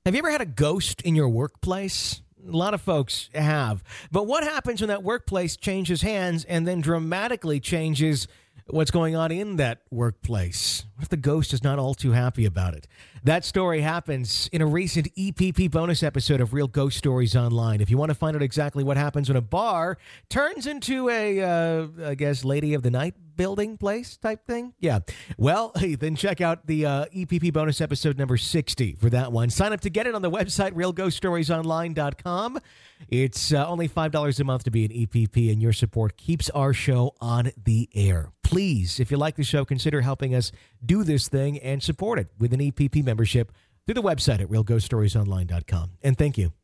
Have you ever had a ghost in your workplace? A lot of folks have. But what happens when that workplace changes hands and then dramatically changes what's going on in that workplace? What if the ghost is not all too happy about it? That story happens in a recent EPP bonus episode of Real Ghost Stories Online. If you want to find out exactly what happens when a bar turns into a, Lady of the Night building place type thing. Yeah. Well, hey, then check out the EPP bonus episode number 60 for that one. Sign up to get it on the website, realghoststoriesonline.com. It's only $5 a month to be an EPP, and your support keeps our show on the air. Please, if you like the show, consider helping us do this thing and support it with an EPP membership through the website at realghoststoriesonline.com. And thank you.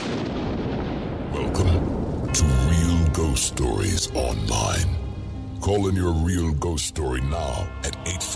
Welcome to Real Ghost Stories Online. Call in your real ghost story now at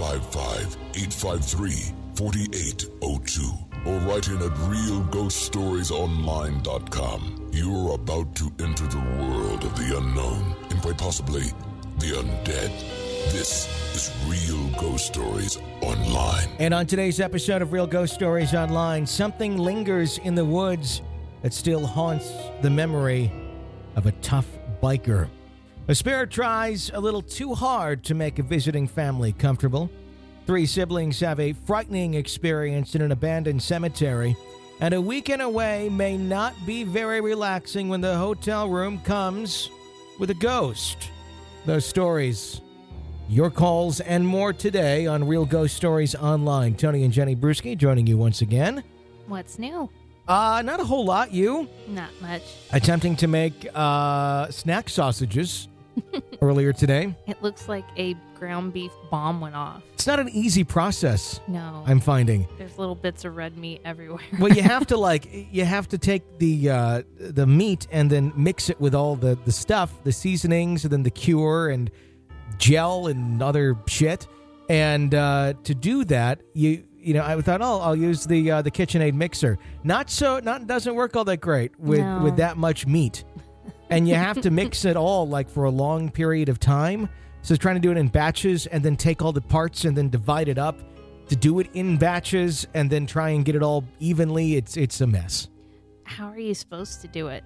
855-853-4802 or write in at realghoststoriesonline.com. You are about to enter the world of the unknown and quite possibly the undead. This is Real Ghost Stories Online. And on today's episode of Real Ghost Stories Online, something lingers in the woods that still haunts the memory of a tough biker. A spirit tries a little too hard to make a visiting family comfortable. 3 siblings have a frightening experience in an abandoned cemetery, and a weekend away may not be very relaxing when the hotel room comes with a ghost. Those stories, your calls, and more today on Real Ghost Stories Online. Tony and Jenny Bruschi joining you once again. What's new? Not a whole lot. You? Not much. Attempting to make snack sausages earlier today. It looks like a ground beef bomb went off. It's not an easy process. No. I'm finding. There's little bits of red meat everywhere. Well, you have to take the meat and then mix it with all the stuff, the seasonings, and then the cure and gel and other shit. And to do that, I thought, I'll use the KitchenAid mixer. Doesn't work all that great with that much meat. And you have to mix it all for a long period of time. So trying to do it in batches and then take all the parts and then divide it up to do it in batches and then try and get it all evenly. It's a mess. How are you supposed to do it?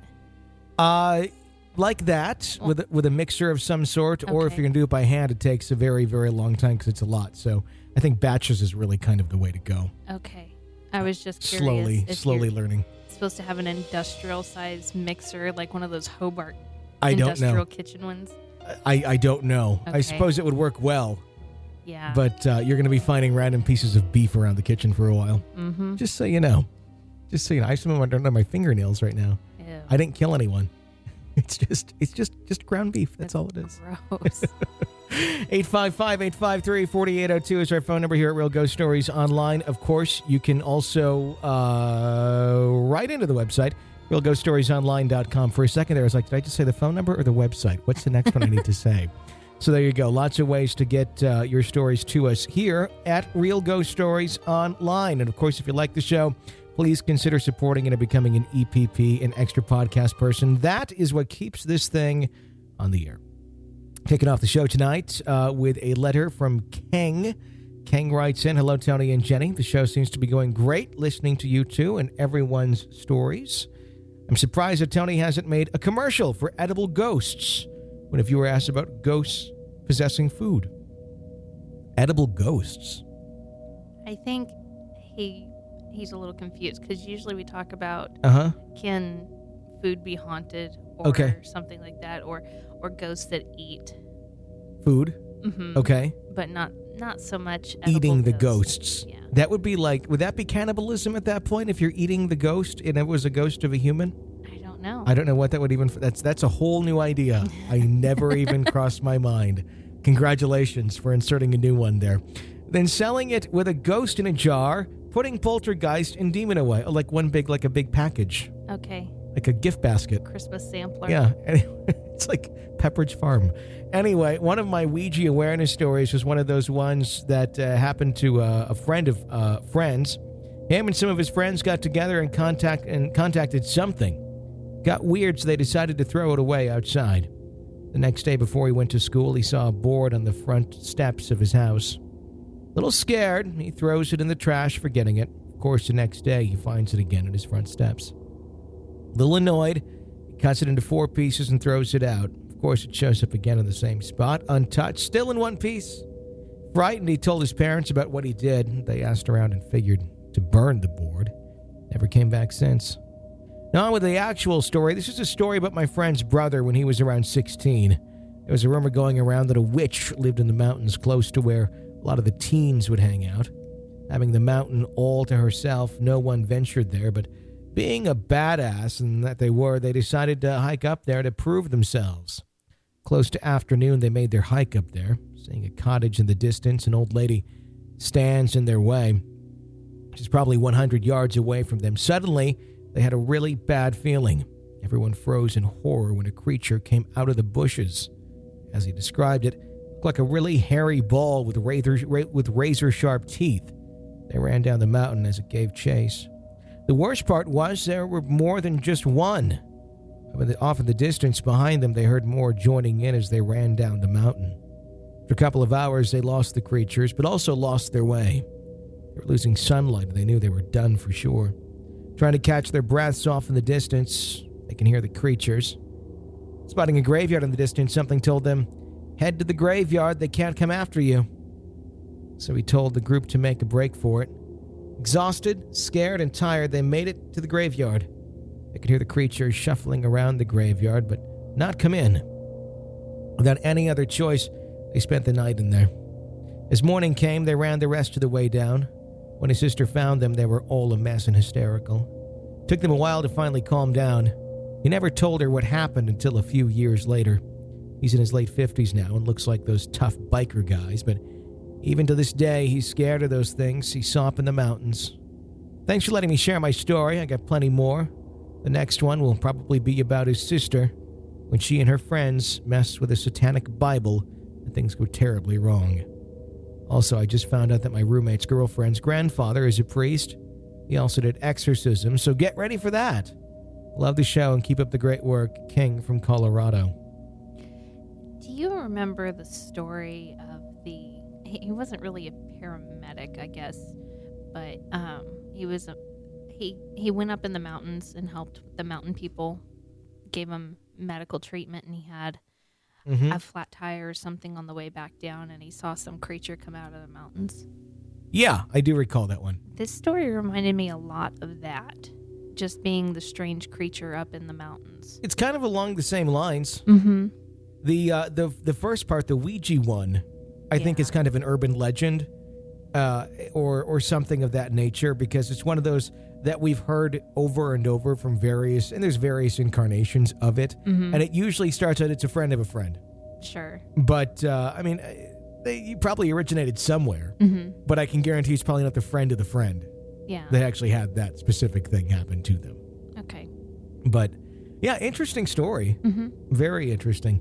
Like that, with a mixer of some sort. Okay. Or if you're going to do it by hand, it takes a very, very long time because it's a lot. So I think batches is really kind of the way to go. Okay. I was just curious. Slowly learning. Supposed to have an industrial size mixer, like one of those Hobart industrial kitchen ones. I don't know. Okay. I suppose it would work well. Yeah. But you're going to be finding random pieces of beef around the kitchen for a while. Mm-hmm. Just so you know. I just don't have my fingernails right now. Ew. I didn't kill anyone. It's just ground beef. That's all it is. Gross. 855-853-4802 is our phone number here at Real Ghost Stories Online. Of course, you can also write into the website, realghoststoriesonline.com. For a second there, I was like, did I just say the phone number or the website? What's the next one I need to say? So there you go. Lots of ways to get your stories to us here at Real Ghost Stories Online. And of course, if you like the show, please consider supporting it and becoming an EPP, an extra podcast person. That is what keeps this thing on the air. Kicking off the show tonight with a letter from Kang. Kang writes in, hello, Tony and Jenny. The show seems to be going great listening to you two and everyone's stories. I'm surprised that Tony hasn't made a commercial for edible ghosts when a viewer asked about ghosts possessing food. Edible ghosts. I think he's a little confused because usually we talk about can food be haunted or something like that, or ghosts that eat food. Mm-hmm. Okay, but not so much eating the ghosts. ghosts. Yeah. That would be would that be cannibalism at that point if you're eating the ghost and it was a ghost of a human? I don't know. I don't know what that would even. That's a whole new idea. I never even crossed my mind. Congratulations for inserting a new one there. Then selling it with a ghost in a jar, putting poltergeist and demon away, like a big package. Okay. Like a gift basket. Christmas sampler. Yeah. It's like Pepperidge Farm. Anyway, one of my Ouija awareness stories was one of those ones that happened to a friend of friends. Him and some of his friends got together and contacted something. Got weird, so they decided to throw it away outside. The next day before he went to school, he saw a board on the front steps of his house. A little scared, he throws it in the trash, forgetting it. Of course, the next day, he finds it again at his front steps. A little annoyed, he cuts it into 4 pieces and throws it out. Of course, it shows up again in the same spot, untouched, still in 1 piece. Frightened, he told his parents about what he did. They asked around and figured to burn the board. Never came back since. Now, on with the actual story. This is a story about my friend's brother when he was around 16. There was a rumor going around that a witch lived in the mountains close to where a lot of the teens would hang out. Having the mountain all to herself, no one ventured there, but being a badass and that they were, they decided to hike up there to prove themselves. Close to afternoon, they made their hike up there. Seeing a cottage in the distance, an old lady stands in their way. She's probably 100 yards away from them. Suddenly, they had a really bad feeling. Everyone froze in horror when a creature came out of the bushes. As he described it, looked like a really hairy ball with razor-sharp teeth. They ran down the mountain as it gave chase. The worst part was there were more than just one. Off in the distance behind them, they heard more joining in as they ran down the mountain. After a couple of hours, they lost the creatures, but also lost their way. They were losing sunlight, and they knew they were done for sure. Trying to catch their breaths off in the distance, they can hear the creatures. Spotting a graveyard in the distance, something told them, "Head to the graveyard, they can't come after you." So he told the group to make a break for it. Exhausted, scared, and tired, they made it to the graveyard. They could hear the creatures shuffling around the graveyard, but not come in. Without any other choice, they spent the night in there. As morning came, they ran the rest of the way down. When his sister found them, they were all a mess and hysterical. It took them a while to finally calm down. He never told her what happened until a few years later. He's in his late 50s now and looks like those tough biker guys, but even to this day, he's scared of those things he saw up in the mountains. Thanks for letting me share my story. I got plenty more. The next one will probably be about his sister, when she and her friends messed with a satanic Bible and things go terribly wrong. Also, I just found out that my roommate's girlfriend's grandfather is a priest. He also did exorcisms, so get ready for that. Love the show and keep up the great work. King from Colorado. Do you remember the story of he wasn't really a paramedic, I guess, but he went up in the mountains and helped the mountain people, gave them medical treatment, and he had a flat tire or something on the way back down, and he saw some creature come out of the mountains. Yeah, I do recall that one. This story reminded me a lot of that, just being the strange creature up in the mountains. It's kind of along the same lines. Mm-hmm. The first part, the Ouija one, I think is kind of an urban legend or something of that nature, because it's one of those that we've heard over and over from various incarnations of it. Mm-hmm. And it usually starts out, it's a friend of a friend. Sure. But, you probably originated somewhere, but I can guarantee it's probably not the friend of the friend. Yeah. They actually had that specific thing happen to them. Okay. But, yeah, interesting story. Mm-hmm. Very interesting.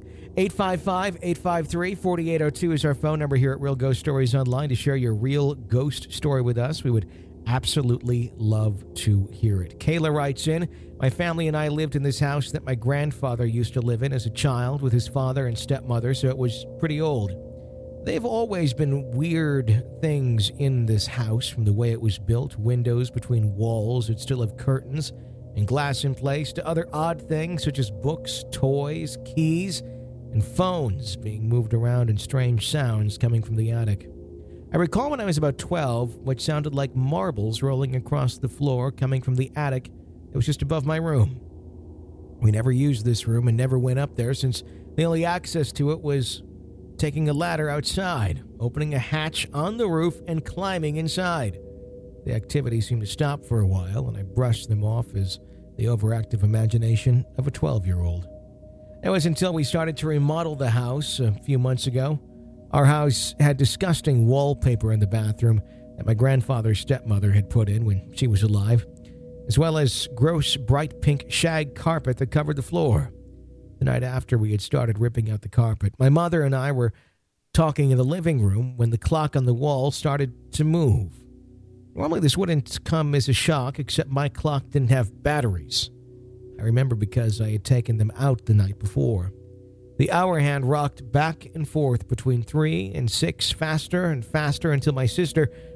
855-853-4802 is our phone number here at Real Ghost Stories Online to share your real ghost story with us. We would absolutely love to hear it. Kayla writes in, my family and I lived in this house that my grandfather used to live in as a child with his father and stepmother, so it was pretty old. They've always been weird things in this house, from the way it was built, windows between walls that still have curtains and glass in place, to other odd things such as books, toys, keys, and phones being moved around and strange sounds coming from the attic. I recall when I was about 12, what sounded like marbles rolling across the floor coming from the attic that was just above my room. We never used this room and never went up there, since the only access to it was taking a ladder outside, opening a hatch on the roof, and climbing inside. The activity seemed to stop for a while, and I brushed them off as the overactive imagination of a 12-year-old. It was until we started to remodel the house a few months ago. Our house had disgusting wallpaper in the bathroom that my grandfather's stepmother had put in when she was alive, as well as gross bright pink shag carpet that covered the floor. The night after we had started ripping out the carpet, my mother and I were talking in the living room when the clock on the wall started to move. Normally this wouldn't come as a shock, except my clock didn't have batteries. I remember because I had taken them out the night before. The hour hand rocked back and forth between 3 and 6, faster and faster, until my sister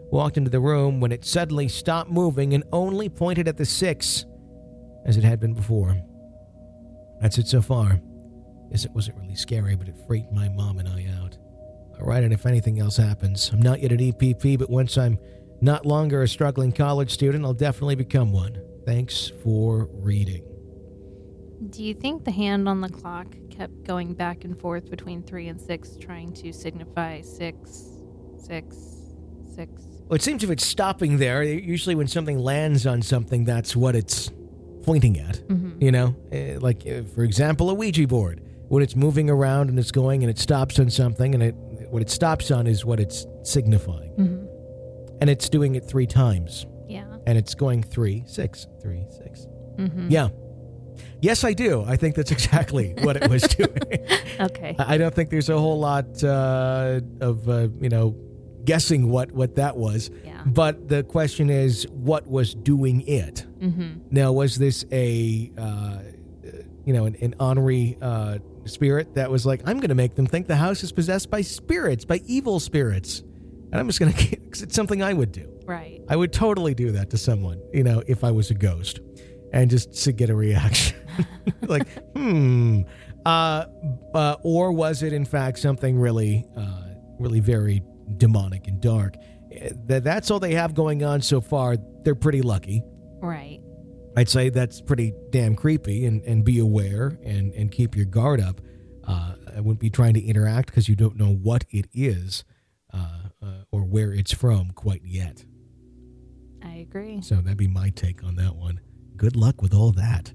walked into the room when it suddenly stopped moving and only pointed at the 6 as it had been before. That's it so far. Yes, it wasn't really scary, but it freaked my mom and I out. All right, and if anything else happens, I'm not yet an EPP, but once I'm not longer a struggling college student, I'll definitely become one. Thanks for reading. Do you think the hand on the clock kept going back and forth between 3 and 6, trying to signify 6, 6, 6? Well, it seems if it's stopping there, usually when something lands on something, that's what it's pointing at. Mm-hmm. You know, for example, a Ouija board. When it's moving around and it's going and it stops on something, and what it stops on is what it's signifying. Mm-hmm. And it's doing it 3 times. Yeah. And it's going 3, 6, 3, 6. Mm-hmm. Yeah. Yes, I do. I think that's exactly what it was doing. Okay. I don't think there's a whole lot of guessing what that was. Yeah. But the question is, what was doing it? Mm-hmm. Now, was this an ornery spirit that was like, I'm going to make them think the house is possessed by spirits, by evil spirits, and I'm just going to, because it's something I would do. Right. I would totally do that to someone, if I was a ghost, and just to get a reaction. Like, or was it in fact something really, really very demonic and dark? That's all they have going on so far. They're pretty lucky. Right. I'd say that's pretty damn creepy, and be aware and keep your guard up. I wouldn't be trying to interact because you don't know what it is or where it's from quite yet. I agree. So that'd be my take on that one. Good luck with all that.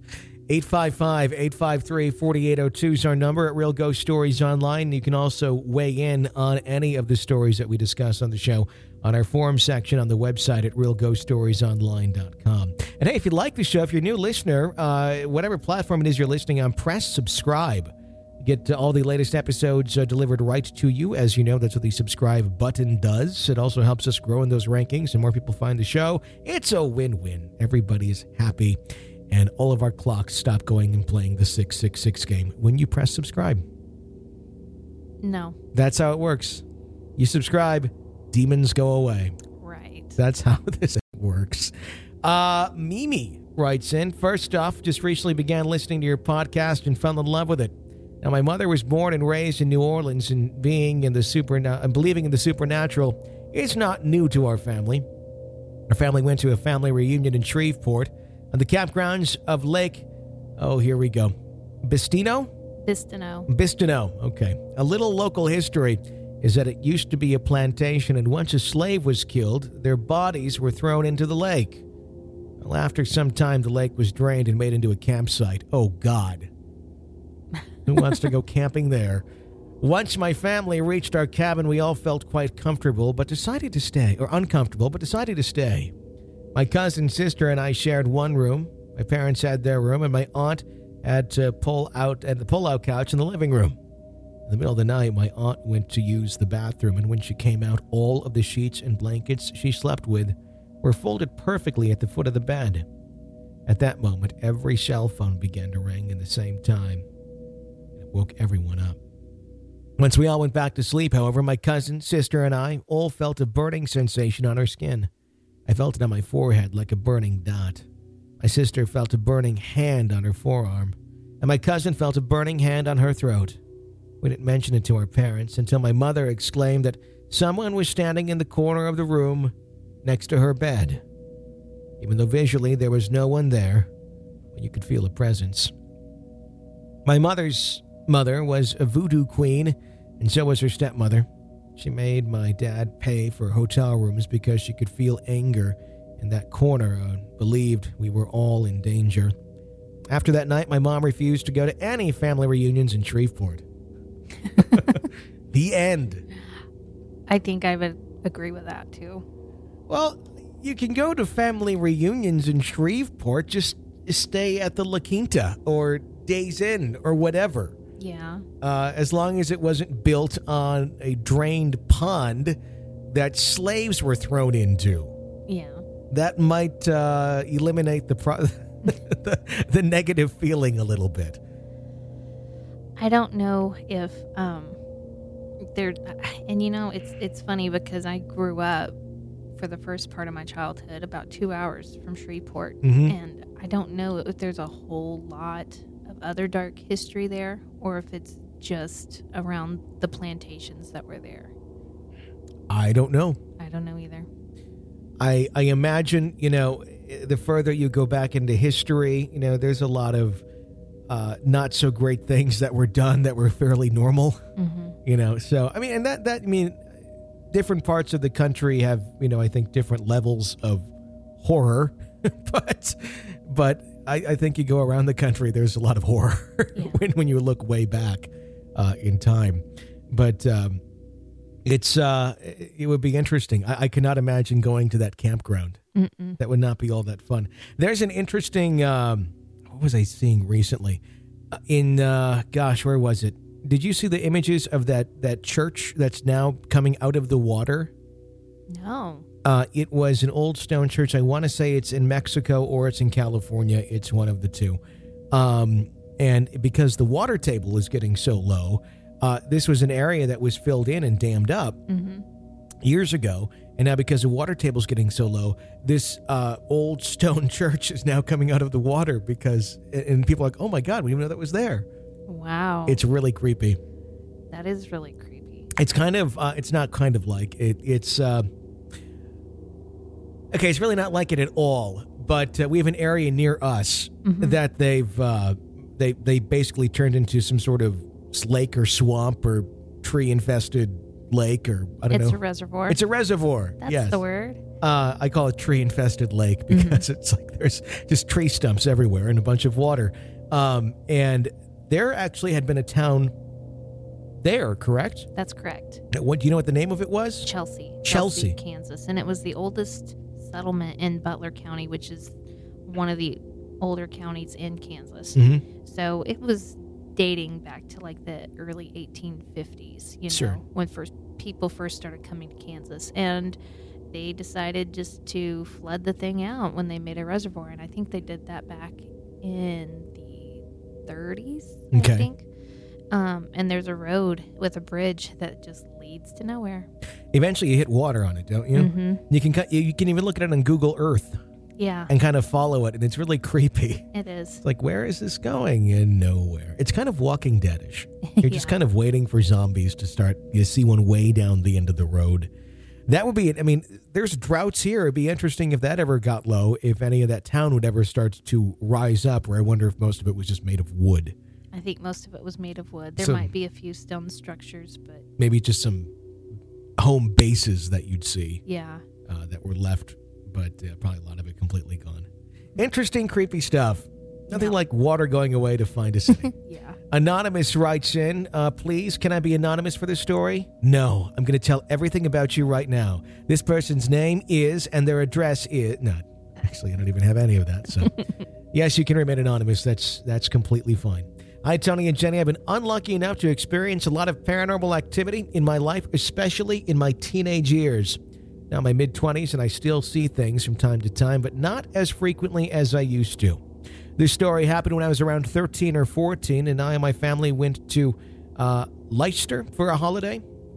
855-853-4802 is our number at Real Ghost Stories Online. You can also weigh in on any of the stories that we discuss on the show on our forum section on the website at realghoststoriesonline.com. And hey, if you like the show, if you're a new listener, whatever platform it is you're listening on, press subscribe. Get all the latest episodes delivered right to you. As you know, that's what the subscribe button does. It also helps us grow in those rankings and more people find the show. It's a win-win. Everybody's happy. And all of our clocks stop going and playing the 666 game when you press subscribe. No. That's how it works. You demons go away. Right. That's how this works. Mimi writes in, first off, just recently began listening to your podcast and fell in love with it. Now, my mother was born and raised in New Orleans, and believing in the supernatural is not new to our family. Our family went to a family reunion in Shreveport on the campgrounds of Lake, here we go, Bistineau? Bistineau, okay. A little local history is that it used to be a plantation, and once a slave was killed, their bodies were thrown into the lake. Well, after some time, the lake was drained and made into a campsite. Oh, God. Who wants to go camping there? Once my family reached our cabin, we all felt quite uncomfortable, but decided to stay. My cousin, sister, and I shared one room. My parents had their room, and my aunt had to pull out at the pull-out couch in the living room. In the middle of the night, my aunt went to use the bathroom, and when she came out, all of the sheets and blankets she slept with were folded perfectly at the foot of the bed. At that moment, every cell phone began to ring at the same time. It woke everyone up. Once we all went back to sleep, however, my cousin, sister, and I all felt a burning sensation on our skin. I felt it on my forehead like a burning dot. My sister felt a burning hand on her forearm, and my cousin felt a burning hand on her throat. We didn't mention it to our parents until my mother exclaimed that someone was standing in the corner of the room next to her bed. Even though visually there was no one there, you could feel a presence. My mother's mother was a voodoo queen, and so was her stepmother. She made my dad pay for hotel rooms because she could feel anger in that corner and believed we were all in danger. After that night, my mom refused to go to any family reunions in Shreveport. The end. I think I would agree with that, too. Well, you can go to family reunions in Shreveport, just stay at the La Quinta or Days Inn or whatever. Yeah. As long as it wasn't built on a drained pond that slaves were thrown into. Yeah. That might eliminate the negative feeling a little bit. I don't know if there, and it's funny because I grew up for the first part of my childhood, about 2 hours from Shreveport. Mm-hmm. And I don't know if there's a whole lot of other dark history there or if it's just around the plantations that were there. I don't know. I don't know either. I imagine, the further you go back into history, there's a lot of not so great things that were done that were fairly normal. Mm-hmm. So I mean, different parts of the country have, I think different levels of horror, but I think you go around the country, there's a lot of horror when you look way back in time. But it would be interesting. I cannot imagine going to that campground. Mm-mm. That would not be all that fun. There's an interesting, what was I seeing recently? Where was it? Did you see the images of that church that's now coming out of the water? No. It was an old stone church. I want to say it's in Mexico or it's in California. It's one of the two. And because the water table is getting so low, this was an area that was filled in and dammed up years ago. And now because the water table is getting so low, this old stone church is now coming out of the water and people are like, oh my God, we didn't know that was there. Wow. It's really creepy. That is really creepy. It's kind of, it's not kind of like it. It's, okay, it's really not like it at all. But we have an area near us that they basically turned into some sort of lake or swamp or tree infested lake, or I don't know. It's a reservoir. It's a reservoir. That's the word. I call it tree infested lake because it's like there's just tree stumps everywhere and a bunch of water. And there actually had been a town there, correct? That's correct. What do you know what the name of it was? Chelsea, Kansas. And it was the oldest settlement in Butler County, which is one of the older counties in Kansas. Mm-hmm. So it was dating back to like the early 1850s, when people first started coming to Kansas. And they decided just to flood the thing out when they made a reservoir. And I think they did that back in the 30s, I think. And there's a road with a bridge that just leads to nowhere. Eventually you hit water on it, don't you? Mm-hmm. You can even look at it on Google Earth. Yeah. And kind of follow it, and it's really creepy. It is. It's like, where is this going? And nowhere. It's kind of Walking Dead-ish. You're just kind of waiting for zombies to start. You see one way down the end of the road. That would be it. I mean, there's droughts here. It'd be interesting if that ever got low, if any of that town would ever start to rise up, where I wonder if most of it was just made of wood. I think most of it was made of wood. There might be a few stone structures, but... Maybe just some home bases that you'd see. Yeah. That were left, but probably a lot of it completely gone. Interesting, creepy stuff. Nothing like water going away to find a city. Yeah. Anonymous writes in, please, can I be anonymous for this story? No, I'm going to tell everything about you right now. This person's name is, and their address is... No, actually, I don't even have any of that, so... Yes, you can remain anonymous. That's completely fine. Hi, Tony and Jenny. I've been unlucky enough to experience a lot of paranormal activity in my life, especially in my teenage years. Now I'm in my mid-20s, and I still see things from time to time, but not as frequently as I used to. This story happened when I was around 13 or 14, and I and my family went to Leicester for a holiday.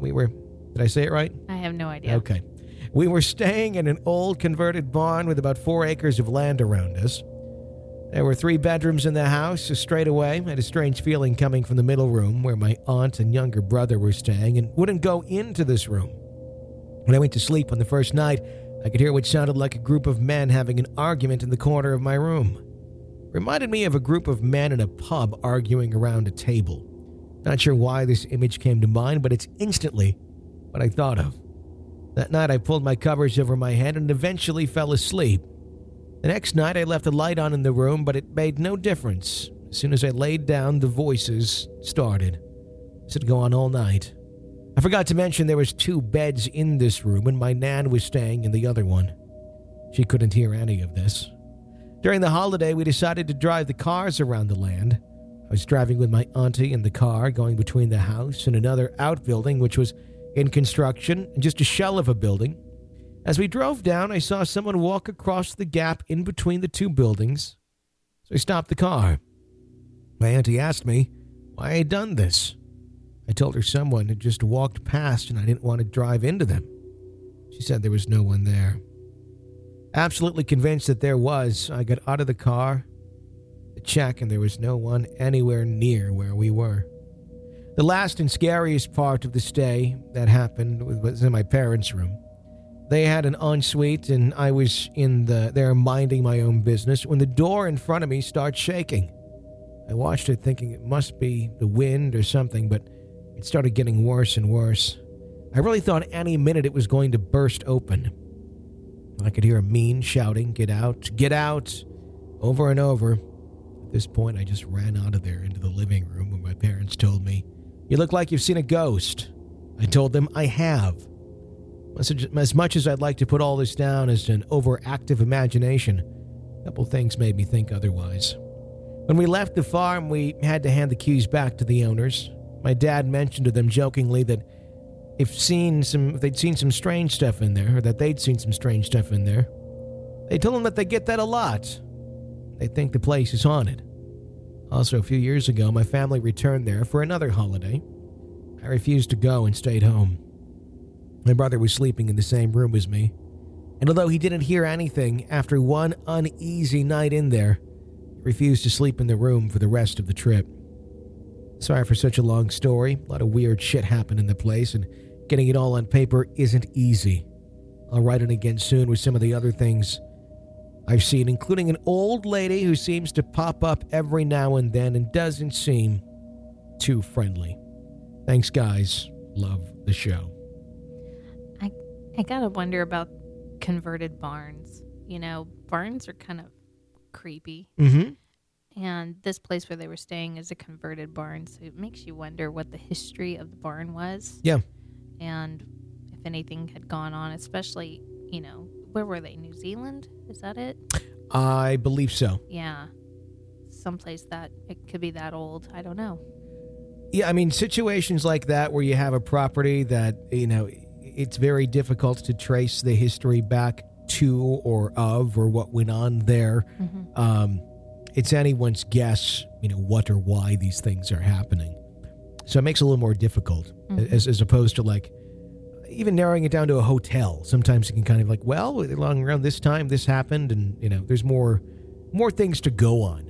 Did I say it right? I have no idea. Okay. We were staying in an old converted barn with about 4 acres of land around us. There were 3 bedrooms in the house, so straight away I had a strange feeling coming from the middle room where my aunt and younger brother were staying and wouldn't go into this room. When I went to sleep on the first night, I could hear what sounded like a group of men having an argument in the corner of my room. It reminded me of a group of men in a pub arguing around a table. Not sure why this image came to mind, but it's instantly what I thought of. That night I pulled my covers over my head and eventually fell asleep. The next night I left the light on in the room, but it made no difference. As soon as I laid down, the voices started. This would go on all night. I forgot to mention there was 2 beds in this room, and my nan was staying in the other one. She couldn't hear any of this. During the holiday, we decided to drive the cars around the land. I was driving with my auntie in the car, going between the house and another outbuilding, which was in construction, and just a shell of a building. As we drove down, I saw someone walk across the gap in between the 2 buildings, so I stopped the car. My auntie asked me why I had done this. I told her someone had just walked past and I didn't want to drive into them. She said there was no one there. Absolutely convinced that there was, I got out of the car to check, and there was no one anywhere near where we were. The last and scariest part of the stay that happened was in my parents' room. They had an ensuite, and I was there minding my own business when the door in front of me started shaking. I watched it thinking it must be the wind or something, but it started getting worse and worse. I really thought any minute it was going to burst open. I could hear a mean shouting, "Get out, get out," over and over. At this point, I just ran out of there into the living room where my parents told me, "You look like you've seen a ghost." I told them I have. As much as I'd like to put all this down as an overactive imagination, a couple things made me think otherwise. When we left the farm, we had to hand the keys back to the owners. My dad mentioned to them jokingly that if they'd seen some strange stuff in there, or that they'd seen some strange stuff in there. They told them that they get that a lot. They think the place is haunted. Also, a few years ago, my family returned there for another holiday. I refused to go and stayed home. My brother was sleeping in the same room as me, and although he didn't hear anything, after one uneasy night in there, he refused to sleep in the room for the rest of the trip. Sorry for such a long story. A lot of weird shit happened in the place, and getting it all on paper isn't easy. I'll write it again soon with some of the other things I've seen, including an old lady who seems to pop up every now and then and doesn't seem too friendly. Thanks, guys. Love the show. I gotta wonder about converted barns. You know, barns are kind of creepy. Mm-hmm. And this place where they were staying is a converted barn, so it makes you wonder what the history of the barn was. Yeah. And if anything had gone on, especially, you know, where were they? New Zealand? Is that it? I believe so. Yeah. Someplace that it could be that old. I don't know. Yeah, I mean, situations like that where you have a property that, you know, it's very difficult to trace the history back to or what went on there. Mm-hmm. It's anyone's guess, you know, what or why these things are happening. So it makes it a little more difficult, mm-hmm. as opposed to, like, even narrowing it down to a hotel. Sometimes you can kind of like, well, along around this time, this happened, and, you know, there's more things to go on.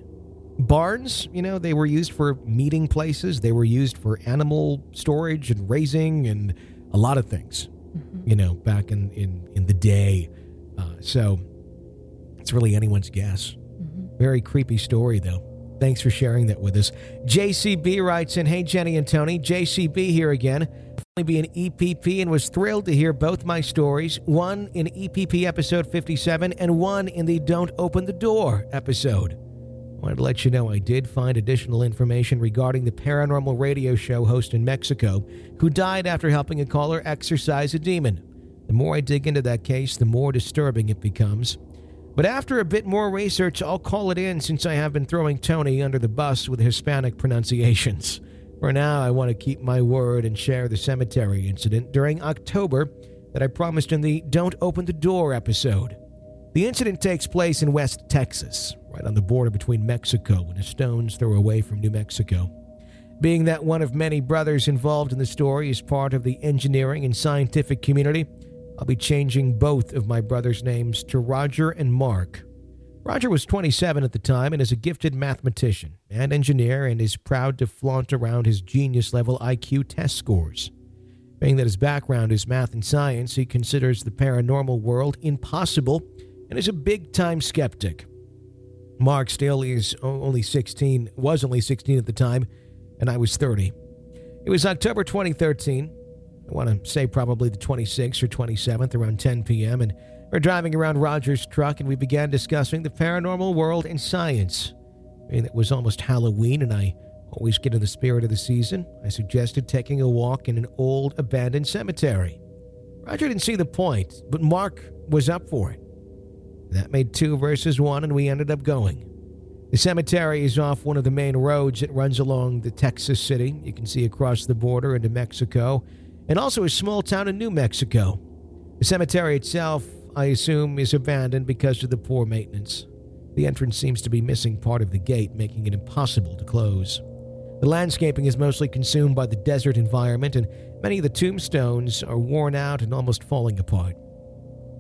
Barns, you know, they were used for meeting places. They were used for animal storage and raising and a lot of things, mm-hmm. you know, back in the day. So it's really anyone's guess. Mm-hmm. Very creepy story, though. Thanks for sharing that with us. JCB writes in, "Hey, Jenny and Tony, JCB here again. I'll be an EPP and was thrilled to hear both my stories, one in EPP episode 57 and one in the Don't Open the Door episode. I wanted to let you know I did find additional information regarding the paranormal radio show host in Mexico who died after helping a caller exorcise a demon. The more I dig into that case, the more disturbing it becomes. But after a bit more research, I'll call it in since I have been throwing Tony under the bus with Hispanic pronunciations. For now, I want to keep my word and share the cemetery incident during October that I promised in the Don't Open the Door episode. The incident takes place in West Texas, right on the border between Mexico and a stone's throw away from New Mexico. Being that one of many brothers involved in the story is part of the engineering and scientific community, I'll be changing both of my brothers' names to Roger and Mark. Roger was 27 at the time and is a gifted mathematician and engineer and is proud to flaunt around his genius-level IQ test scores. Being that his background is math and science, he considers the paranormal world impossible and is a big-time skeptic. Mark still was only 16 at the time, and I was 30. It was October 2013. I want to say probably the 26th or 27th, around 10 p.m., and we're driving around Roger's truck, and we began discussing the paranormal world and science. It was almost Halloween, and I always get in the spirit of the season. I suggested taking a walk in an old, abandoned cemetery. Roger didn't see the point, but Mark was up for it. That made 2 versus 1, and we ended up going. The cemetery is off one of the main roads that runs along the Texas city. You can see across the border into Mexico, and also a small town in New Mexico. The cemetery itself, I assume, is abandoned because of the poor maintenance. The entrance seems to be missing part of the gate, making it impossible to close. The landscaping is mostly consumed by the desert environment, and many of the tombstones are worn out and almost falling apart.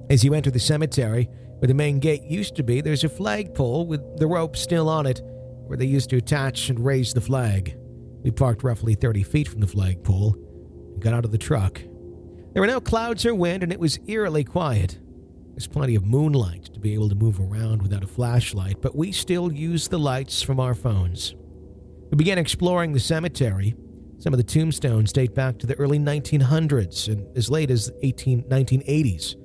As you enter the cemetery, where the main gate used to be, there's a flagpole with the rope still on it, where they used to attach and raise the flag. We parked roughly 30 feet from the flagpole and got out of the truck. There were no clouds or wind, and it was eerily quiet. There's plenty of moonlight to be able to move around without a flashlight, but we still used the lights from our phones. We began exploring the cemetery. Some of the tombstones date back to the early 1900s and as late as 1980s.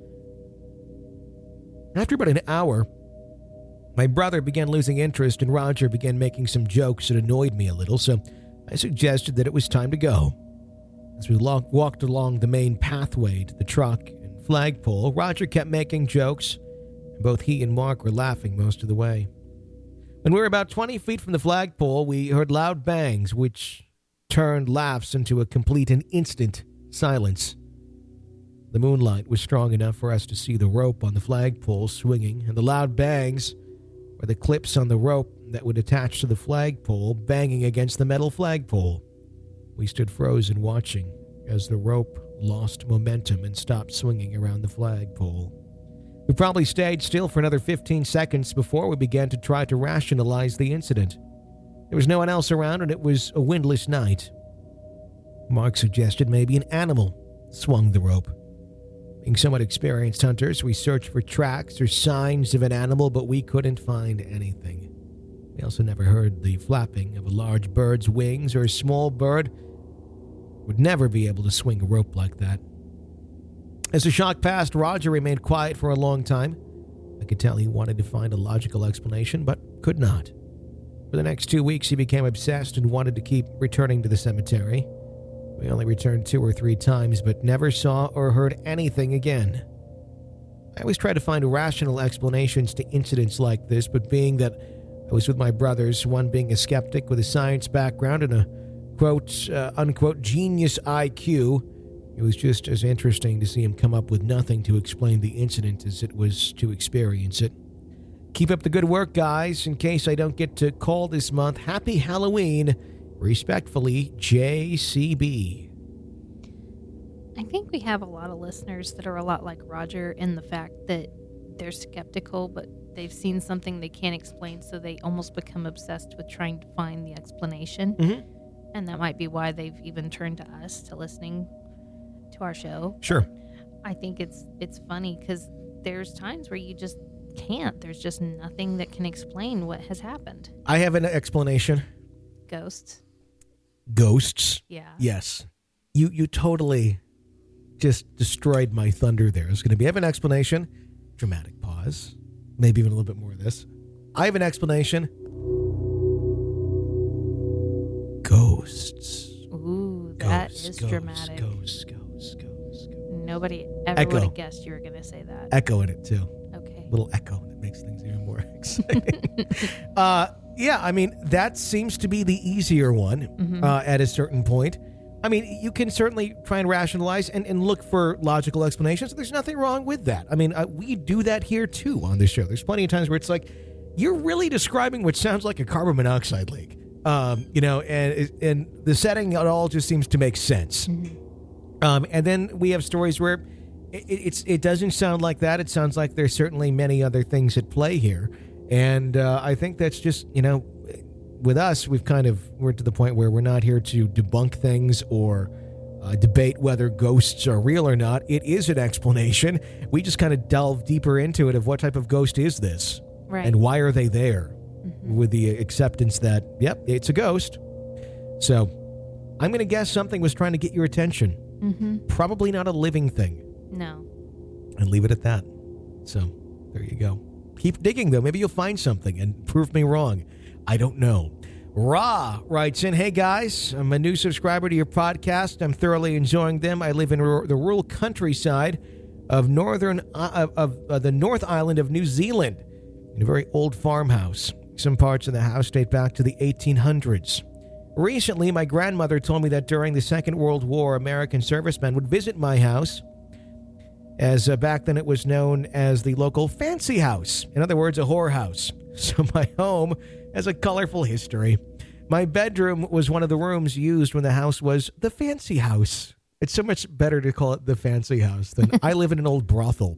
After about an hour, my brother began losing interest and Roger began making some jokes that annoyed me a little, so I suggested that it was time to go. As we walked along the main pathway to the truck and flagpole, Roger kept making jokes, and both he and Mark were laughing most of the way. When we were about 20 feet from the flagpole, we heard loud bangs, which turned laughs into a complete and instant silence. The moonlight was strong enough for us to see the rope on the flagpole swinging, and the loud bangs were the clips on the rope that would attach to the flagpole banging against the metal flagpole. We stood frozen watching as the rope lost momentum and stopped swinging around the flagpole. We probably stayed still for another 15 seconds before we began to try to rationalize the incident. There was no one else around and it was a windless night. Mark suggested maybe an animal swung the rope. Being somewhat experienced hunters, we searched for tracks or signs of an animal, but we couldn't find anything. We also never heard the flapping of a large bird's wings, or a small bird would never be able to swing a rope like that. As the shock passed, Roger remained quiet for a long time. I could tell he wanted to find a logical explanation, but could not. For the next 2 weeks, he became obsessed and wanted to keep returning to the cemetery. We only returned 2 or 3 times, but never saw or heard anything again. I always try to find rational explanations to incidents like this, but being that I was with my brothers, one being a skeptic with a science background and a quote-unquote genius IQ, it was just as interesting to see him come up with nothing to explain the incident as it was to experience it. Keep up the good work, guys. In case I don't get to call this month, Happy Halloween. Respectfully, JCB. I think we have a lot of listeners that are a lot like Roger in the fact that they're skeptical, but they've seen something they can't explain, so they almost become obsessed with trying to find the explanation. Mm-hmm. And that might be why they've even turned to us, to listening to our show. Sure. I think it's funny because there's times where you just can't. There's just nothing that can explain what has happened. I have an explanation. Ghosts. Ghosts? Yeah. Yes. You totally just destroyed my thunder there. It's going to be, I have an explanation. Dramatic pause. Maybe even a little bit more of this. I have an explanation. Ghosts. Ooh, that is dramatic. Ghosts. Nobody ever would have guessed you were going to say that. Echo in it, too. Okay. Little echo that makes things even more exciting. Yeah, I mean, that seems to be the easier one at a certain point. I mean, you can certainly try and rationalize and look for logical explanations. There's nothing wrong with that. I mean, we do that here, too, on this show. There's plenty of times where it's like, you're really describing what sounds like a carbon monoxide leak. And the setting, it all just seems to make sense. And then we have stories where it doesn't sound like that. It sounds like there's certainly many other things at play here. And I think that's just, with us, we're to the point where we're not here to debunk things or debate whether ghosts are real or not. It is an explanation. We just kind of delve deeper into it of what type of ghost is this? Right. And why are they there? With the acceptance that, yep, it's a ghost. So I'm going to guess something was trying to get your attention. Probably not a living thing. No. And leave it at that. So there you go. Keep digging, though. Maybe you'll find something and prove me wrong. I don't know. Ra writes in, hey, guys, I'm a new subscriber to your podcast. I'm thoroughly enjoying them. I live in the rural countryside of the North Island of New Zealand in a very old farmhouse. Some parts of the house date back to the 1800s. Recently, my grandmother told me that during the Second World War, American servicemen would visit my house, as back then it was known as the local fancy house. In other words, a whorehouse. So my home has a colorful history. My bedroom was one of the rooms used when the house was the fancy house. It's so much better to call it the fancy house than I live in an old brothel.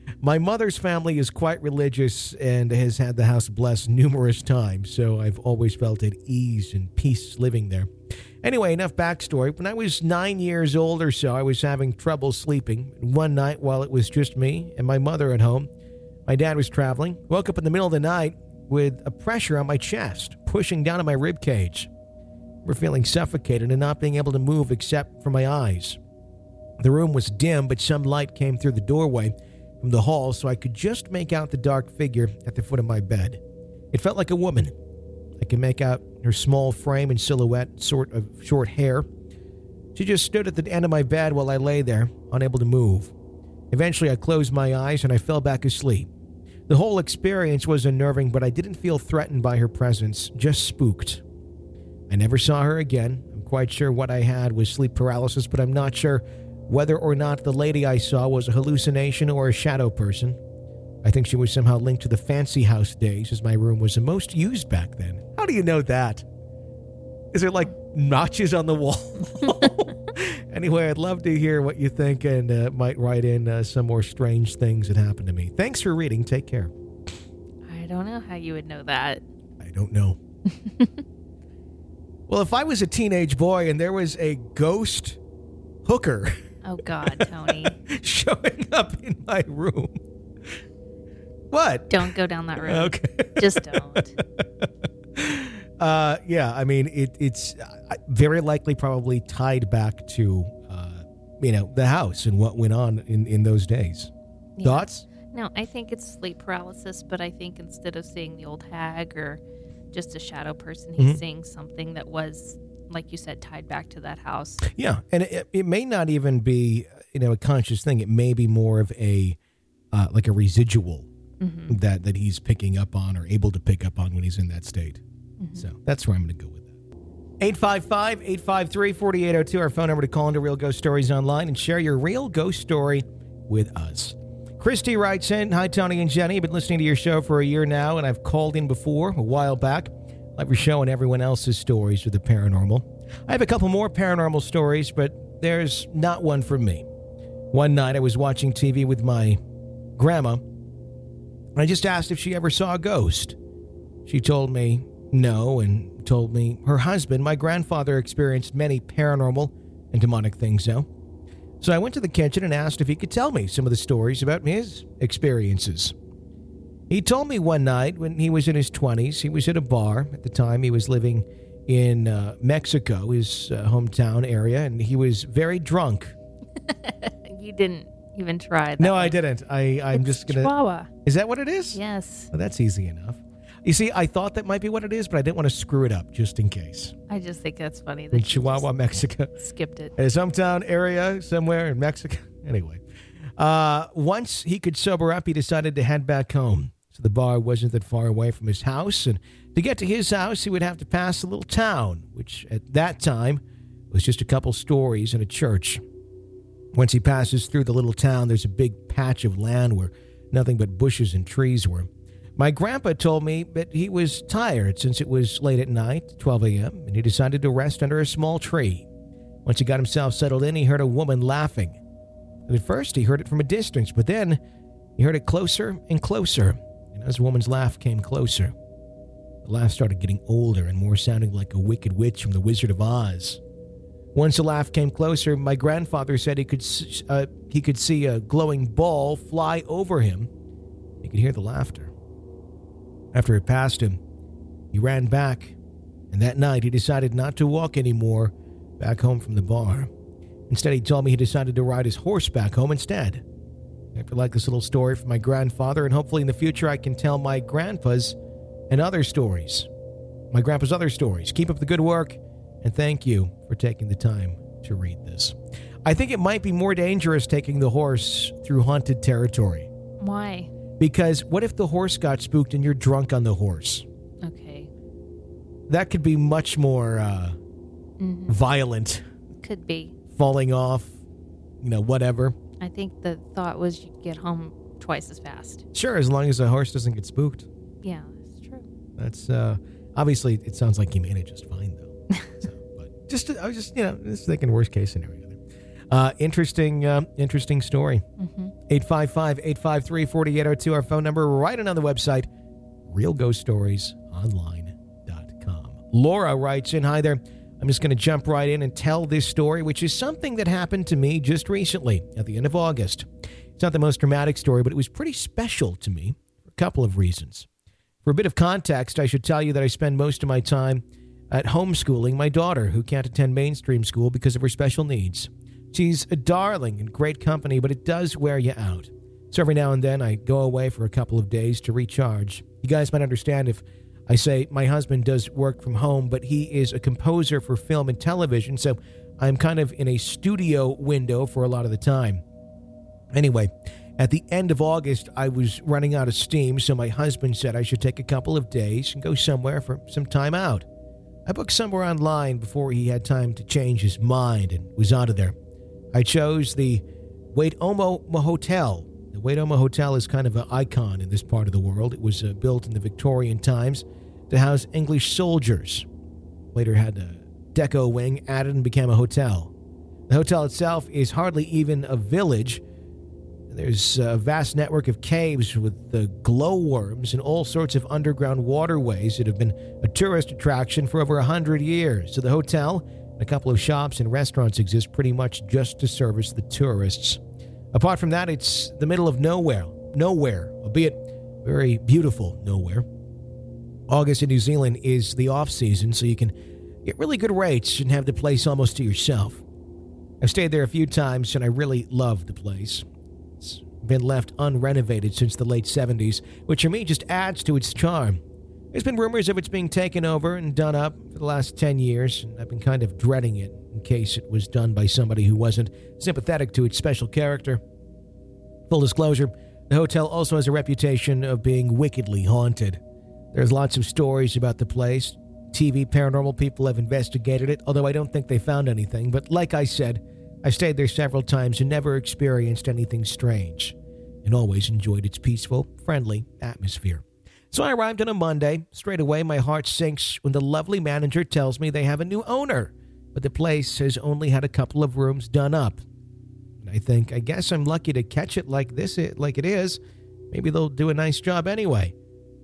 My mother's family is quite religious and has had the house blessed numerous times, so I've always felt at ease and peace living there. Anyway, enough backstory. When I was 9 years old or so, I was having trouble sleeping. One night, while it was just me and my mother at home, my dad was traveling. Woke up in the middle of the night with a pressure on my chest, pushing down on my rib cage. We're feeling suffocated and not being able to move except for my eyes. The room was dim, but some light came through the doorway from the hall, so I could just make out the dark figure at the foot of my bed. It felt like a woman. I could make out her small frame and silhouette, sort of short hair. She just stood at the end of my bed while I lay there, unable to move. Eventually, I closed my eyes and I fell back asleep. The whole experience was unnerving, but I didn't feel threatened by her presence, just spooked. I never saw her again. I'm quite sure what I had was sleep paralysis, but I'm not sure whether or not the lady I saw was a hallucination or a shadow person. I think she was somehow linked to the fancy house days, as my room was the most used back then. How do you know that? Is there like notches on the wall? Anyway, I'd love to hear what you think and might write in some more strange things that happened to me. Thanks for reading. Take care. I don't know how you would know that. I don't know. Well, if I was a teenage boy and there was a ghost hooker... Oh, God, Tony. showing up in my room. What? Don't go down that road. Okay. Just don't. Yeah, I mean, it's very likely probably tied back to, the house and what went on in those days. Yeah. Thoughts? No, I think it's sleep paralysis, but I think instead of seeing the old hag or just a shadow person, he's seeing something that was, like you said, tied back to that house. Yeah, and it may not even be, a conscious thing. It may be more of a, like a residual that he's picking up on or able to pick up on when he's in that state. So that's where I'm going to go with that. 855-853-4802, our phone number to call into Real Ghost Stories Online and share your real ghost story with us. Christy writes in, "Hi, Tony and Jenny. I've been listening to your show for a year now, and I've called in before, a while back. Love your show and everyone else's stories with the paranormal. I have a couple more paranormal stories, but there's not one from me. One night I was watching TV with my grandma, and I just asked if she ever saw a ghost. She told me no, and told me her husband, my grandfather, experienced many paranormal and demonic things, though. So I went to the kitchen and asked if he could tell me some of the stories about his experiences. He told me one night when he was in his 20s, he was at a bar. At the time, he was living in Mexico, his hometown area, and he was very drunk." You didn't even try that. No, I didn't. I'm just going to... Chihuahua. Is that what it is? Yes. Well, that's easy enough. You see, I thought that might be what it is, but I didn't want to screw it up just in case. I just think that's funny. In Chihuahua, Mexico. Skipped it. His hometown area somewhere in Mexico. Anyway. Once he could sober up, he decided to head back home. So the bar wasn't that far away from his house, and to get to his house, he would have to pass a little town, which at that time was just a couple stories and a church. Once he passes through the little town, there's a big patch of land where nothing but bushes and trees were. My grandpa told me that he was tired since it was late at night, 12 a.m., and he decided to rest under a small tree. Once he got himself settled in, he heard a woman laughing. And at first, he heard it from a distance, but then he heard it closer and closer. And as the woman's laugh came closer, the laugh started getting older and more sounding like a wicked witch from The Wizard of Oz. Once the laugh came closer, my grandfather said he could see a glowing ball fly over him. He could hear the laughter. After it passed him, he ran back, and that night he decided not to walk anymore back home from the bar. Instead, he told me he decided to ride his horse back home instead. If you like this little story from my grandfather, and hopefully in the future I can tell my grandpa's and other stories. My grandpa's other stories. Keep up the good work, and thank you for taking the time to read this. I think it might be more dangerous taking the horse through haunted territory. Why? Because what if the horse got spooked and you're drunk on the horse? Okay. That could be much more violent. Could be. Falling off, whatever. I think the thought was you'd get home twice as fast. Sure, as long as the horse doesn't get spooked. Yeah, that's true. That's, obviously, it sounds like he made it just fine, though. I was just thinking worst case scenario. Interesting story. 855-853-4802, our phone number, right on the website, realghoststoriesonline.com. Laura writes in, hi there. I'm just going to jump right in and tell this story, which is something that happened to me just recently at the end of August. It's not the most dramatic story, but it was pretty special to me for a couple of reasons. For a bit of context, I should tell you that I spend most of my time at homeschooling my daughter, who can't attend mainstream school because of her special needs. She's a darling and great company, but it does wear you out. So every now and then I go away for a couple of days to recharge. You guys might understand if I say my husband does work from home, but he is a composer for film and television, so I'm kind of in a studio window for a lot of the time. Anyway, at the end of August, I was running out of steam, so my husband said I should take a couple of days and go somewhere for some time out. I booked somewhere online before he had time to change his mind and was out of there. I chose the Waitomo Hotel. The Waitomo Hotel is kind of an icon in this part of the world. It was built in the Victorian times to house English soldiers. Later had a deco wing added and became a hotel. The hotel itself is hardly even a village. There's a vast network of caves with the glowworms and all sorts of underground waterways that have been a tourist attraction for over 100 years. So the hotel and a couple of shops and restaurants exist pretty much just to service the tourists. Apart from that, it's the middle of nowhere, albeit very beautiful nowhere. August in New Zealand is the off-season, so you can get really good rates and have the place almost to yourself. I've stayed there a few times, and I really love the place. It's been left unrenovated since the late 70s, which for me just adds to its charm. There's been rumors of its being taken over and done up for the last 10 years, and I've been kind of dreading it in case it was done by somebody who wasn't sympathetic to its special character. Full disclosure, the hotel also has a reputation of being wickedly haunted. There's lots of stories about the place. TV paranormal people have investigated it, although I don't think they found anything. But like I said, I've stayed there several times and never experienced anything strange, and always enjoyed its peaceful, friendly atmosphere. So I arrived on a Monday. Straight away, my heart sinks when the lovely manager tells me they have a new owner, but the place has only had a couple of rooms done up. And I think, I guess I'm lucky to catch it like it is. Maybe they'll do a nice job anyway.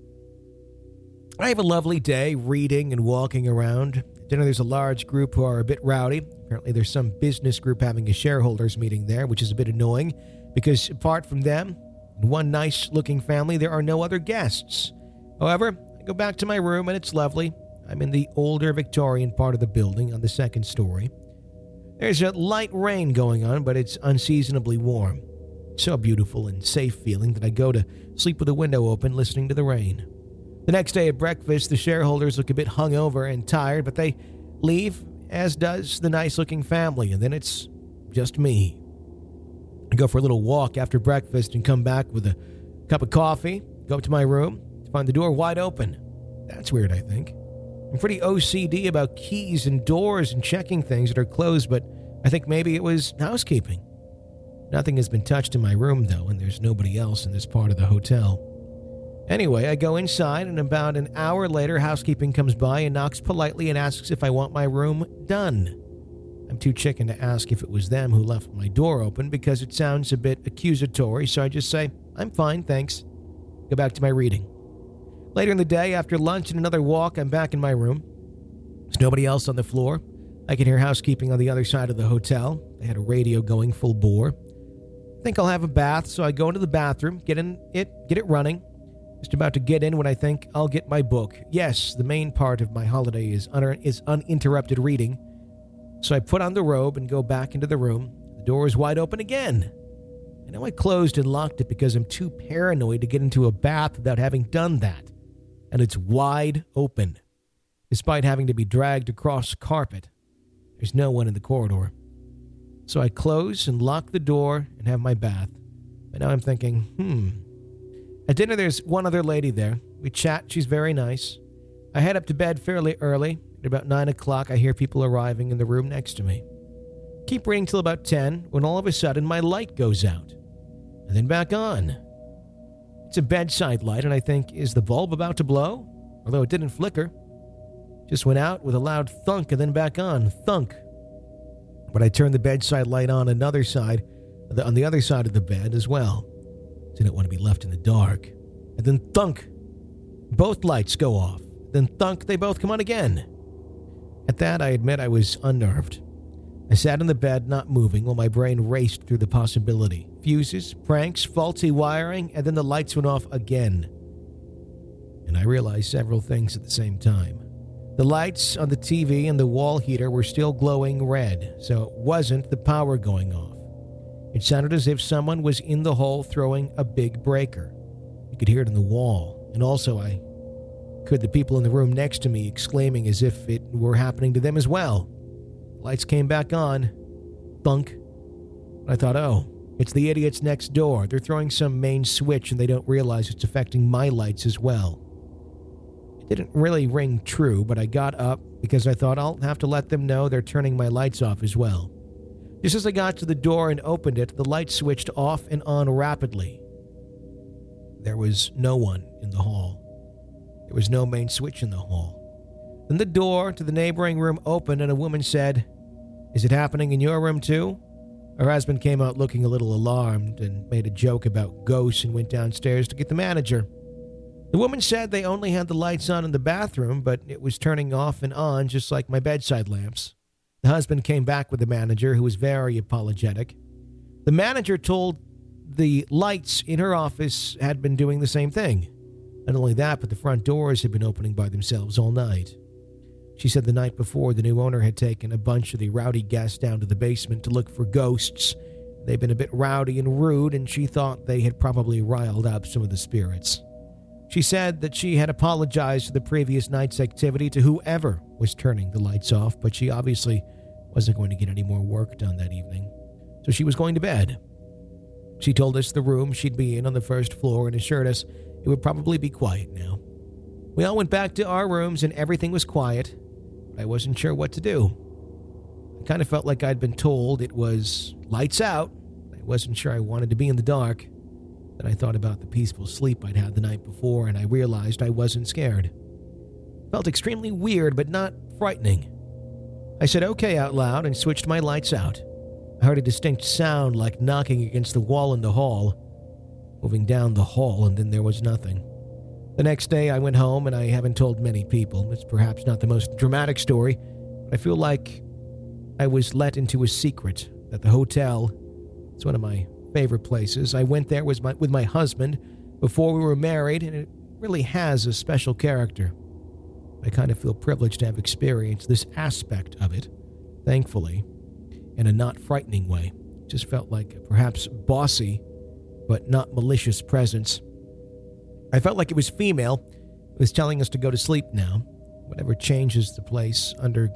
I have a lovely day reading and walking around. At dinner, there's a large group who are a bit rowdy. Apparently, there's some business group having a shareholders meeting there, which is a bit annoying because apart from them and one nice-looking family, there are no other guests. However, I go back to my room and it's lovely. I'm in the older Victorian part of the building on the second story. There's a light rain going on, but it's unseasonably warm. So beautiful and safe feeling that I go to sleep with the window open, listening to the rain. The next day at breakfast, the shareholders look a bit hungover and tired, but they leave, as does the nice-looking family, and then it's just me. I go for a little walk after breakfast and come back with a cup of coffee, go up to my room, to find the door wide open. That's weird, I think. I'm pretty OCD about keys and doors and checking things that are closed, but I think maybe it was housekeeping. Nothing has been touched in my room, though, and there's nobody else in this part of the hotel. Anyway, I go inside, and about an hour later, housekeeping comes by and knocks politely and asks if I want my room done. I'm too chicken to ask if it was them who left my door open because it sounds a bit accusatory, so I just say, I'm fine, thanks. Go back to my reading. Later in the day, after lunch and another walk, I'm back in my room. There's nobody else on the floor. I can hear housekeeping on the other side of the hotel. They had a radio going full bore. I think I'll have a bath, so I go into the bathroom, get it running. Just about to get in when I think I'll get my book. Yes, the main part of my holiday is uninterrupted reading. So I put on the robe and go back into the room. The door is wide open again. I know I closed and locked it because I'm too paranoid to get into a bath without having done that. And it's wide open, despite having to be dragged across carpet. There's no one in the corridor. So I close and lock the door and have my bath. But now I'm thinking, At dinner, there's one other lady there. We chat. She's very nice. I head up to bed fairly early. At about 9 o'clock, I hear people arriving in the room next to me. Keep reading till about 10, when all of a sudden my light goes out. And then back on. It's a bedside light, and I think, is the bulb about to blow? Although it didn't flicker. Just went out with a loud thunk and then back on. Thunk. But I turned the bedside light on another side. on the other side of the bed as well. Didn't want to be left in the dark. And then thunk, both lights go off. Then thunk, they both come on again. At that, I admit I was unnerved. I sat in the bed, not moving, while my brain raced through the possibility. Fuses, pranks, faulty wiring, and then the lights went off again. And I realized several things at the same time. The lights on the TV and the wall heater were still glowing red, so it wasn't the power going off. It sounded as if someone was in the hole throwing a big breaker. You could hear it in the wall, and also I heard the people in the room next to me exclaiming as if it were happening to them as well. Lights came back on. Thunk. I thought, oh, it's the idiots next door. They're throwing some main switch and they don't realize it's affecting my lights as well. It didn't really ring true, but I got up because I thought I'll have to let them know they're turning my lights off as well. Just as I got to the door and opened it, the light switched off and on rapidly. There was no one in the hall. There was no main switch in the hall. Then the door to the neighboring room opened and a woman said, "Is it happening in your room too?" Her husband came out looking a little alarmed and made a joke about ghosts and went downstairs to get the manager. The woman said they only had the lights on in the bathroom, but it was turning off and on just like my bedside lamps. The husband came back with the manager, who was very apologetic. The manager told the lights in her office had been doing the same thing. Not only that, but the front doors had been opening by themselves all night. She said the night before, the new owner had taken a bunch of the rowdy guests down to the basement to look for ghosts. They'd been a bit rowdy and rude, and she thought they had probably riled up some of the spirits. She said that she had apologized for the previous night's activity to whoever was turning the lights off, but she obviously wasn't going to get any more work done that evening. So she was going to bed. She told us the room she'd be in on the first floor and assured us it would probably be quiet now. We all went back to our rooms and everything was quiet, but I wasn't sure what to do. I kind of felt like I'd been told it was lights out. I wasn't sure I wanted to be in the dark. Then I thought about the peaceful sleep I'd had the night before, and I realized I wasn't scared. Felt extremely weird, but not frightening. I said okay out loud and switched my lights out. I heard a distinct sound like knocking against the wall in the hall, moving down the hall, and then there was nothing. The next day I went home, and I haven't told many people. It's perhaps not the most dramatic story, but I feel like I was let into a secret that the hotel is one of my favorite places. I went there with my husband before we were married, and it really has a special character. I kind of feel privileged to have experienced this aspect of it, thankfully, in a not frightening way. It just felt like a perhaps bossy, but not malicious presence. I felt like it was female. It was telling us to go to sleep now. Whatever changes a place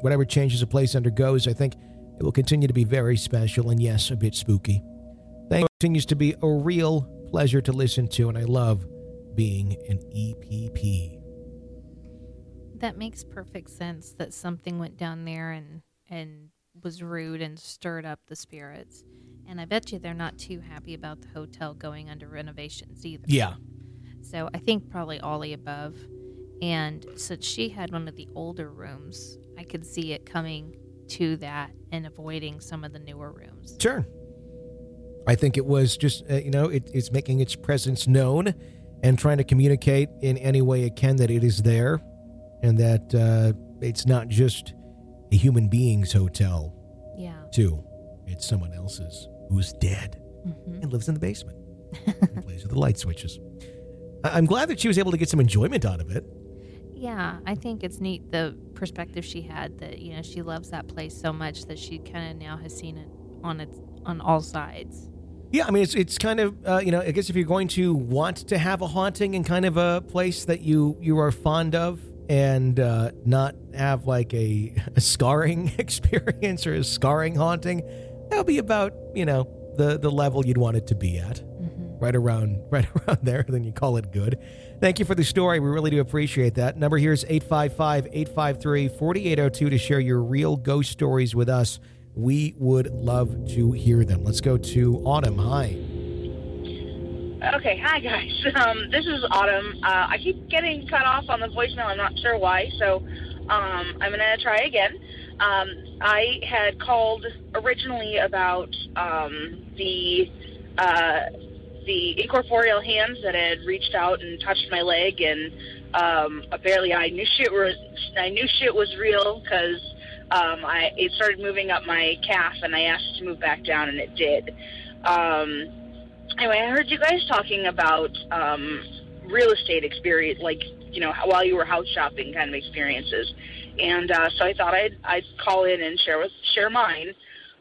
undergoes, I think it will continue to be very special and, yes, a bit spooky. It continues to be a real pleasure to listen to, and I love being an EPP. That makes perfect sense that something went down there and was rude and stirred up the spirits. And I bet you they're not too happy about the hotel going under renovations either. Yeah. So I think probably all the above. And since she had one of the older rooms, I could see it coming to that and avoiding some of the newer rooms. Sure. I think it was just, it's making its presence known and trying to communicate in any way it can that it is there and that it's not just a human being's hotel. Yeah. Too. It's someone else's who's dead and lives in the basement and plays with the light switches. I'm glad that she was able to get some enjoyment out of it. Yeah, I think it's neat the perspective she had that, she loves that place so much that she kind of now has seen it on all sides. Yeah, I mean, it's kind of, I guess if you're going to want to have a haunting in kind of a place that you are fond of and not have like a scarring experience or a scarring haunting, that'll be about, the level you'd want it to be at. Right around there, then you call it good. Thank you for the story. We really do appreciate that. Number here is 855-853-4802 to share your real ghost stories with us. We would love to hear them. Let's go to Autumn. Hi. Okay, hi guys. This is Autumn. I keep getting cut off on the voicemail. I'm not sure why, so I'm going to try again. I had called originally about the incorporeal hands that had reached out and touched my leg, and apparently I knew shit was real because it started moving up my calf, and I asked it to move back down, and it did. Anyway, I heard you guys talking about real estate experience, like, while you were house shopping kind of experiences. And so I thought I'd call in and share mine.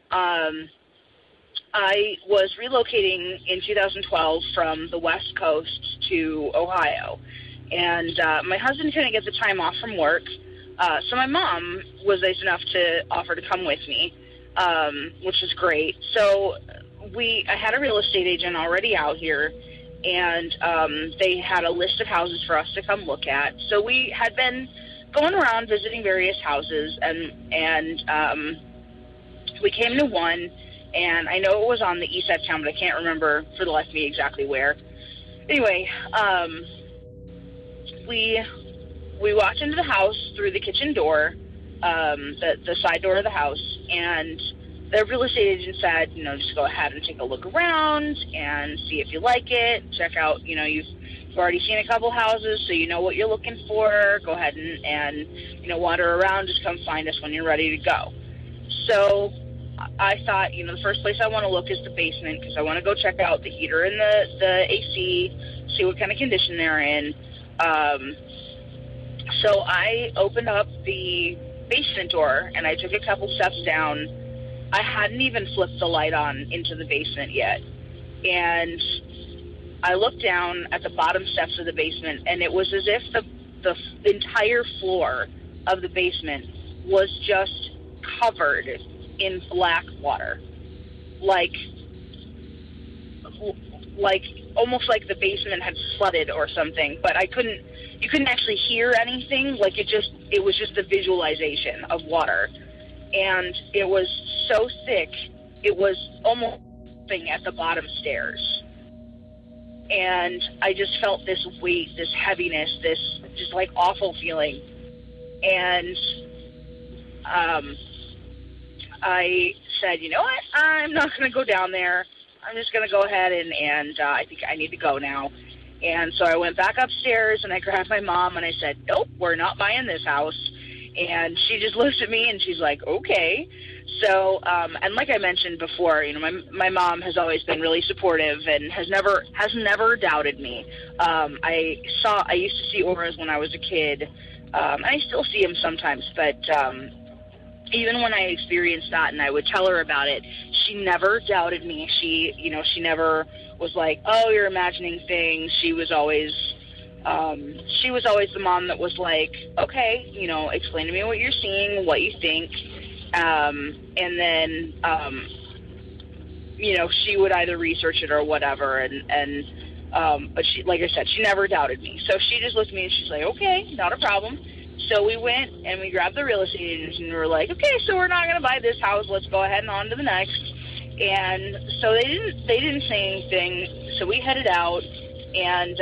I was relocating in 2012 from the West Coast to Ohio, and my husband couldn't get the time off from work, so my mom was nice enough to offer to come with me, which was great. So I had a real estate agent already out here, and they had a list of houses for us to come look at. So we had been going around visiting various houses, and we came to one, and I know it was on the east side of town, but I can't remember for the life of me exactly where. Anyway, we walked into the house through the kitchen door, the side door of the house, and the real estate agent said, just go ahead and take a look around and see if you like it. Check out, you've already seen a couple houses, so you know what you're looking for. Go ahead and wander around. Just come find us when you're ready to go. So I thought, the first place I want to look is the basement, because I want to go check out the heater and the AC, see what kind of condition they're in. So I opened up the basement door, and I took a couple steps down. I hadn't even flipped the light on into the basement yet. And I looked down at the bottom steps of the basement, and it was as if the entire floor of the basement was just covered in black water. Like almost like the basement had flooded or something, but you couldn't actually hear anything. Like it was just the visualization of water. And it was so thick, it was almost at the bottom stairs. And I just felt this weight, this heaviness, this just like awful feeling. And I said, you know what, I'm not going to go down there. I'm just going to go ahead and I think I need to go now. And so I went back upstairs, and I grabbed my mom, and I said, nope, we're not buying this house. And she just looked at me, and she's like, okay. So, and like I mentioned before, my mom has always been really supportive and has never doubted me. I used to see auras when I was a kid. I still see them sometimes, but even when I experienced that and I would tell her about it, she never doubted me. She never was like, oh, you're imagining things. She was always the mom that was like, okay, explain to me what you're seeing, what you think. And then, she would either research it or whatever. But she, like I said, she never doubted me. So she just looked at me and she's like, okay, not a problem. So we went and we grabbed the real estate agent, and we were like, okay, so we're not going to buy this house. Let's go ahead and on to the next. And so they didn't say anything. So we headed out, and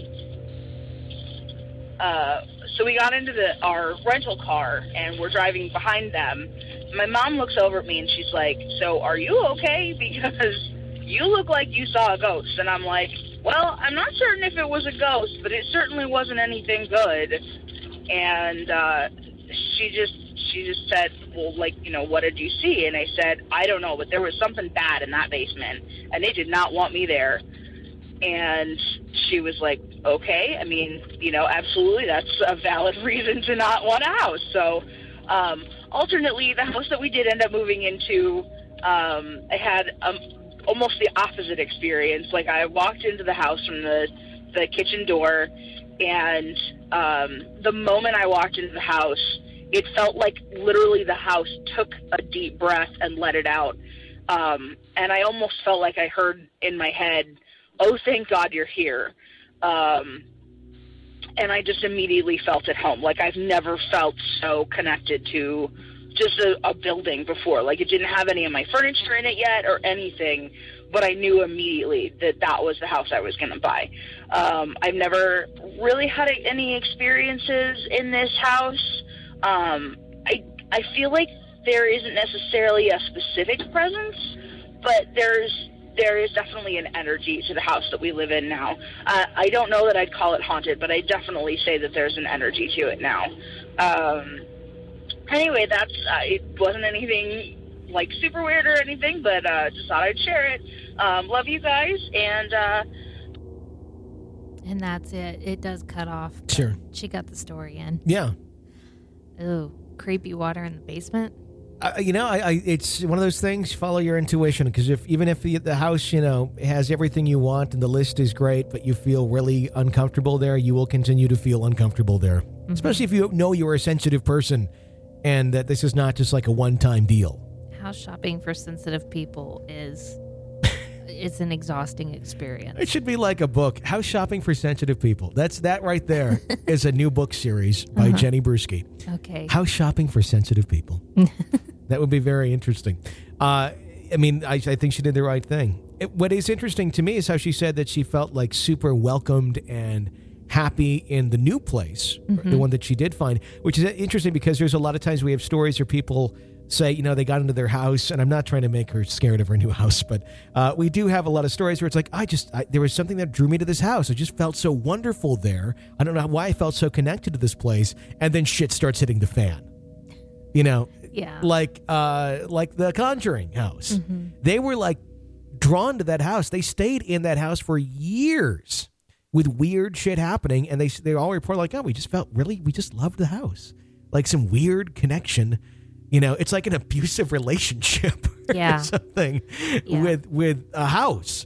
so we got into our rental car, and we're driving behind them. My mom looks over at me, and she's like, so are you okay? Because you look like you saw a ghost. And I'm like, well, I'm not certain if it was a ghost, but it certainly wasn't anything good. And she just said, well, what did you see? And I said, I don't know, but there was something bad in that basement, and they did not want me there. And she was like, okay, I mean, absolutely, that's a valid reason to not want a house. So, alternately, the house that we did end up moving into, I had almost the opposite experience. Like, I walked into the house from the kitchen door, and the moment I walked into the house, it felt like literally the house took a deep breath and let it out. And I almost felt like I heard in my head, oh, thank God you're here. And I just immediately felt at home. Like, I've never felt so connected to just a building before. Like, it didn't have any of my furniture in it yet or anything, but I knew immediately that was the house I was going to buy. I've never really had any experiences in this house. I feel like there isn't necessarily a specific presence, but there is definitely an energy to the house that we live in now. I don't know that I'd call it haunted, but I definitely say that there's an energy to it now. Anyway, that's it wasn't anything like super weird or anything, but just thought I'd share it. Love you guys, and that's it. It does cut off. Sure. She got the story in. Yeah. Ooh, creepy water in the basement. It's one of those things. Follow your intuition, because even if the house, has everything you want and the list is great, but you feel really uncomfortable there, you will continue to feel uncomfortable there. Mm-hmm. Especially if you know you're a sensitive person, and that this is not just like a one-time deal. House shopping for sensitive people it's an exhausting experience. It should be like a book. House shopping for sensitive people. That right there is a new book series by Jenny Bruski. Okay. House shopping for sensitive people. That would be very interesting. I think she did the right thing. What is interesting to me is how she said that she felt like super welcomed and happy in the new place, the one that she did find, which is interesting because there's a lot of times we have stories where people say, they got into their house, and I'm not trying to make her scared of her new house, but we do have a lot of stories where it's like, there was something that drew me to this house. I just felt so wonderful there. I don't know why I felt so connected to this place, and then shit starts hitting the fan. Yeah. Like the Conjuring house. Mm-hmm. They were like drawn to that house. They stayed in that house for years with weird shit happening, and they all report like, we just loved the house. Like some weird connection. It's like an abusive relationship or something with a house.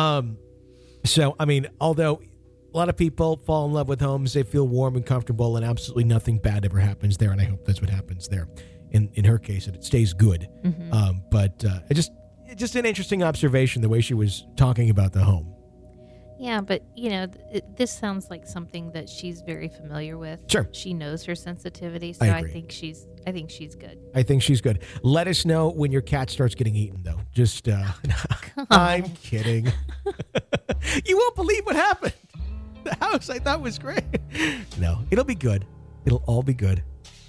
So, although a lot of people fall in love with homes, they feel warm and comfortable, and absolutely nothing bad ever happens there. And I hope that's what happens there. In her case, that it stays good. Mm-hmm. But just an interesting observation, the way she was talking about the home. Yeah, but, this sounds like something that she's very familiar with. Sure. She knows her sensitivity, so I think she's good. I think she's good. Let us know when your cat starts getting eaten, though. Just, I'm kidding. You won't believe what happened. The house I thought was great. No, it'll be good. It'll all be good.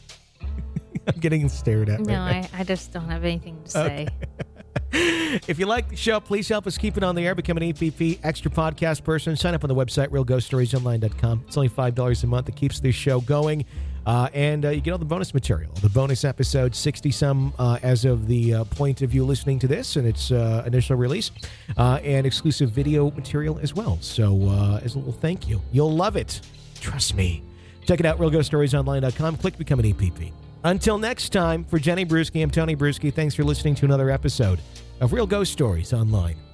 I'm getting stared at right now. I just don't have anything to say. Okay. If you like the show, please help us keep it on the air. Become an EPP Extra Podcast person. Sign up on the website, realghoststoriesonline.com. It's only $5 a month. It keeps the show going. And you get all the bonus material, the bonus episodes, 60-some as of the point of you listening to this and its initial release, and exclusive video material as well. So as a little thank you. You'll love it. Trust me. Check it out, realghoststoriesonline.com. Click Become an EPP. Until next time, for Jenny Bruski, I'm Tony Bruski. Thanks for listening to another episode of Real Ghost Stories Online.